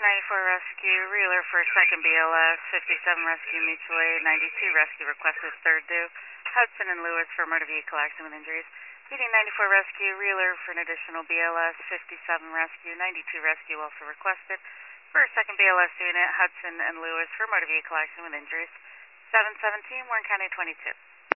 94 Rescue, Reeler for 2nd BLS, 57 Rescue Mutual Aid, 92 Rescue requested 3rd due. Hudson and Lewis for motor vehicle accident with injuries. PD 94 Rescue, Reeler for an additional BLS, 57 Rescue, 92 Rescue also requested. For 2nd BLS unit, Hudson and Lewis for motor vehicle accident with injuries. 717, Warren County 22.